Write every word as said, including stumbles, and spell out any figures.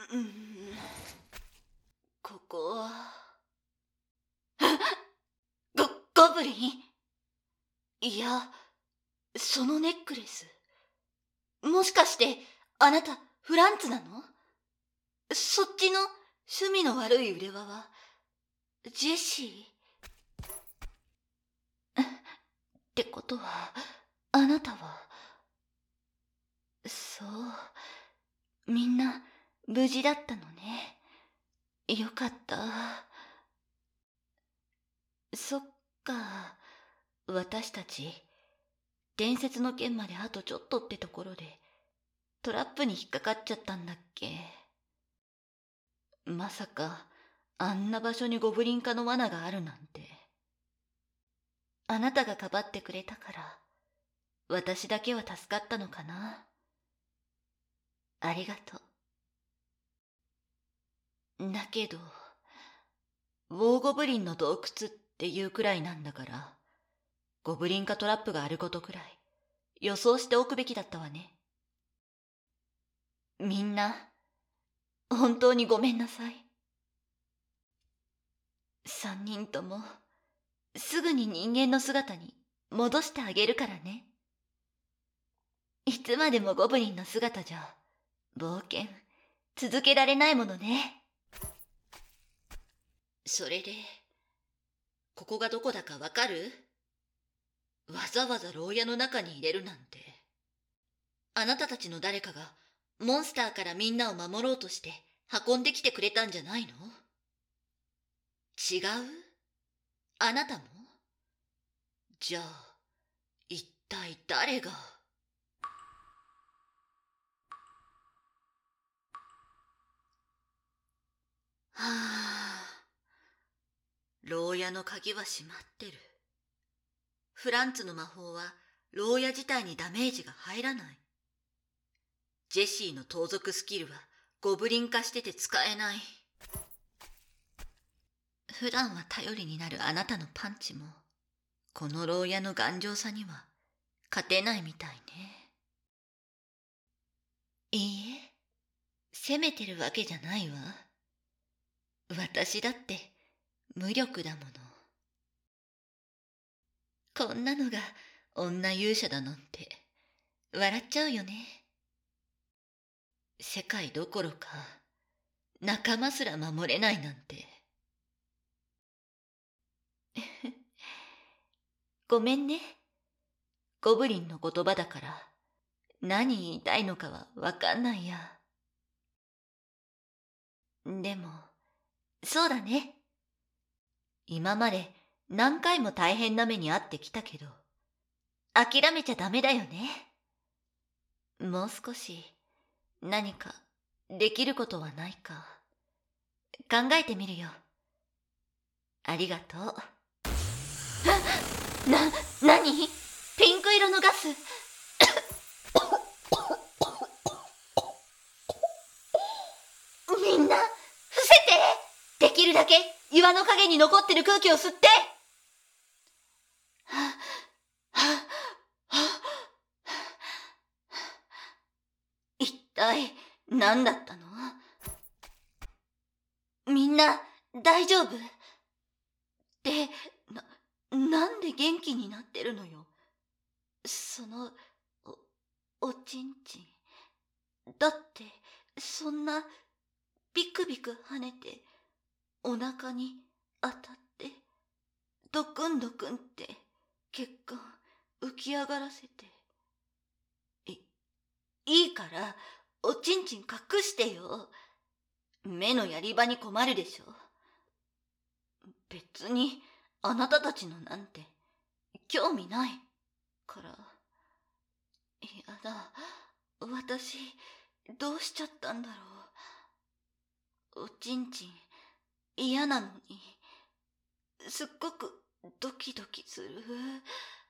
うん、ここはゴゴブリン。いや、そのネックレス、もしかしてあなたフランツなの？そっちの趣味の悪い腕輪はジェシーってことは、あなたは。そう、みんな無事だったのね。よかった。そっか、私たち伝説の剣まであとちょっとってところでトラップに引っかかっちゃったんだっけ。まさかあんな場所にゴブリン化の罠があるなんて。あなたがかばってくれたから私だけは助かったのかな。ありがとう。だけどウォーゴブリンの洞窟っていうくらいなんだから、ゴブリン化トラップがあることくらい予想しておくべきだったわね。みんな本当にごめんなさい。三人ともすぐに人間の姿に戻してあげるからね。いつまでもゴブリンの姿じゃ冒険続けられないものね。それでここがどこだかわかる？わざわざ牢屋の中に入れるなんて。あなたたちの誰かがモンスターからみんなを守ろうとして運んできてくれたんじゃないの？違う？あなたも？じゃあ一体誰が。はあ、牢屋の鍵は閉まってる。フランツの魔法は牢屋自体にダメージが入らない。ジェシーの盗賊スキルはゴブリン化してて使えない。普段は頼りになるあなたのパンチもこの牢屋の頑丈さには勝てないみたいね。いいえ、責めてるわけじゃないわ。私だって無力だもの。こんなのが女勇者だなんて笑っちゃうよね。世界どころか仲間すら守れないなんて。ごめんね。ゴブリンの言葉だから何言いたいのかはわかんないや。でも、そうだね。今まで何回も大変な目に遭ってきたけど、諦めちゃダメだよね。もう少し何かできることはないか考えてみるよ。ありがとう。な、なに？ピンク色のガス。みんな、伏せて！できるだけ岩の影に残ってる空気を吸って。ははは一体何だったの？みんな大丈夫？で、な、なんで元気になってるのよ。その、お、おちんちん。だって、そんな、ビクビク跳ねて、お腹に当たって、ドクンドクンって血管浮き上がらせて。い、いいから、おちんちん隠してよ。目のやり場に困るでしょ。別に、あなたたちのなんて、興味ないから。やだ、私、どうしちゃったんだろう。おちんちん、嫌なのに、すっごくドキドキする。